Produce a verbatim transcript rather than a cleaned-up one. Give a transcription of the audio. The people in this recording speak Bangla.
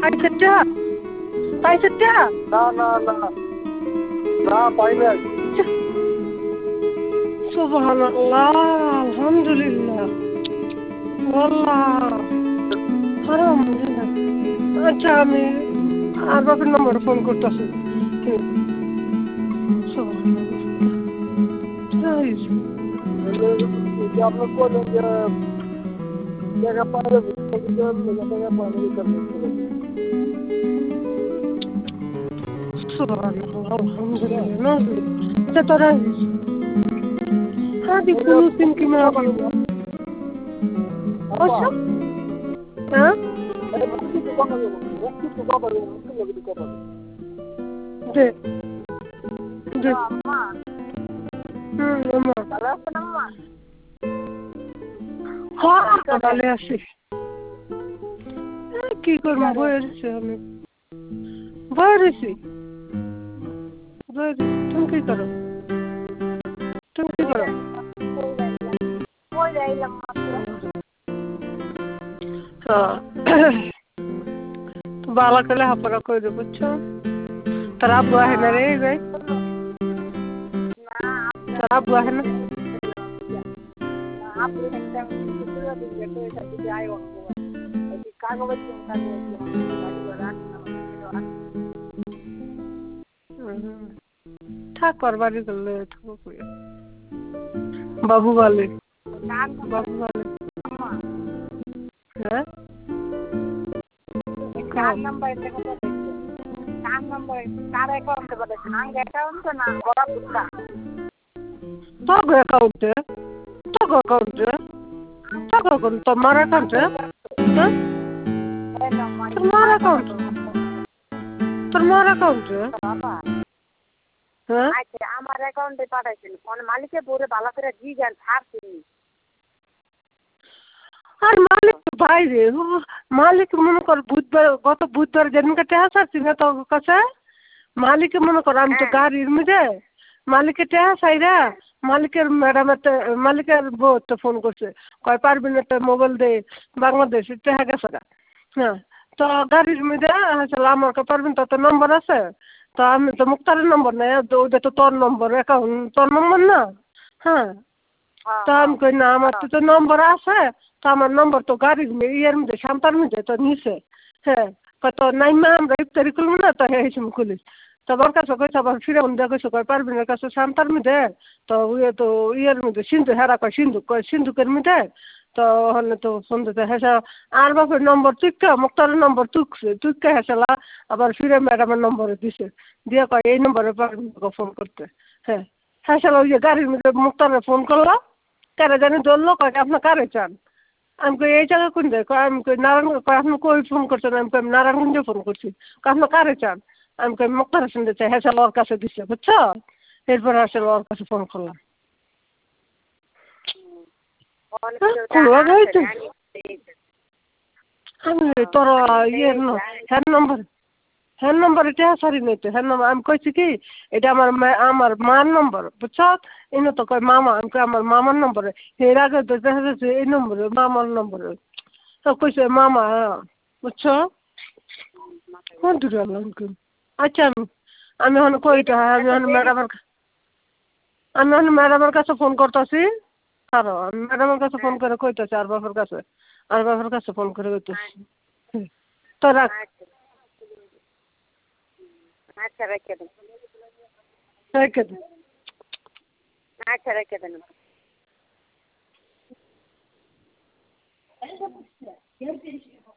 পাইছেটা পাইছেটা না না না না পাই নাই। সুবহানাল্লাহ আলহামদুলিল্লাহ আল্লাহ আলহামদুলিল্লাহ। আচ্ছা আমি আর বাপের নম্বরে ফোন করতেছি। আপনার বললেন যে জায়গা পাইলে জায়গা পাইলে আলহামদুলিল্লাহ আচ্ছা তোরা هذه فلوس يمكن ما وشو؟ ها؟ ده ده হুম আম্মা হ্যাঁ ভালো আছি। কি করবো বয়ে রয়েছি আমি বয়ে রয়েছি বয়ে রয়েছি। তুমি কি করো তুমি কি করো? বালা করলে হাপড়া করে দেবো বুঝছো। তোর আব্বু আহে না রে ভাই তোর আব্বু আহে না থাক আর বাড়ি করলে বাবু বলে বাবু বলে হ্যাঁ তোর অ্যাকাউন্টে তোর অ্যাকাউন্টে তোর অ্যাকাউন্ট তোমার অ্যাকাউন্টে হ্যাঁ তোমার অ্যাকাউন্ট তোমার অ্যাকাউন্টে হ্যাঁ আমার অ্যাকাউন্টে পাঠাইছেন মানে মালিকের পরে ভালো করে জিজ্ঞান ছাড়ছেন আর মালিক বাইরে মালিক মনে কর বুধবার গত বুধবার যেদিনকে টেহা ছাড়ছি না তোর কাছে মালিকে মনে কর আমি তো গাড়ির মধ্যে মালিকের টেহা চাইরা মালিকের ম্যাডামের মালিকের বউ তো ফোন করছে কয় পারবেন একটা মোবাইল দে বাংলাদেশে টেহা গেছে না হ্যাঁ তো গাড়ির মধ্যে আসলে আমার কে পারবেন তো নম্বর আছে তো আমি তো মুক্তারের নম্বর নেই ওইটা তো তোর নম্বর অ্যাকাউন্ট তোর নম্বর না হ্যাঁ তো আমি কই না আমার তো নম্বর আছে তো আমার নম্বর তো গাড়ির ইয়ের মধ্যে শান্তার মধ্যে তো নিছে হ্যাঁ কত নাইমা আমরা ইফতারি করবো না তো হ্যাঁ হিসেবে খুলিস তো আমার কাছে কইছে আবার ফিরে মধ্যে কইছে কয় পারবিনের কাছে শান্তার মধ্যে তো ইয়ে তো ইয়ের মধ্যে সিন্ধু হেরা কয় সিন্ধু কয় সিন্ধুকের মধ্যে তো হলে তো ফোন দিতে হেসা আর বাপের নম্বর তুইকা মুক্তারের নম্বর তুকছে তুইকা হেসালা আবার ফিরে ম্যাডামের নম্বরে দিছে দিয়ে কয় এই নম্বরে পারবিন ফোন করতে হ্যাঁ হেসালা ওই যে গাড়ির মধ্যে মুক্তারে ফোন করলো কারে জানি ধরলো কয় আপনার কারে চান আমি কই এই জায়গা কোন যায় কয় আমি কই নারায়ণ কয় আপনি কই ফোন করছেন আমি কই নারায়ণগঞ্জে ফোন করছি আপনার কারে চান আমি কই মুক্তার হোসেন চাই হেসাল ওর কাছে দিচ্ছে বুঝছো এরপরে আসলে ওর কাছে ফোন করলাম আমি তোর ইয়ের হ্যার নম্বর হ্যার নম্বর এটা সরি নেই তো হ্যার নম্বর আমি কইছি কি এটা আমার আমার মার নম্বর বুঝছো এনে তো কয় মামা আমি কই আমার মামার নম্বরে এর আগে তো দেখা যাচ্ছে এই নম্বরে মামার নম্বরে তো কইছে মামা বুঝছো কোন দূরে আনলাম আচ্ছা আমি আমি এখন কইটা আমি এখন ম্যাডামের আমি এখন ম্যাডামের কাছে ফোন করতেছি কারো আমি ম্যাডামের কাছে ফোন করে কইতেছি আর বাপের কাছে আর বাপের কাছে ফোন করে কইতেছি তো রাখ আচ্ছা রেখে দেন রেখে দেন আচ্ছা রেখে দেন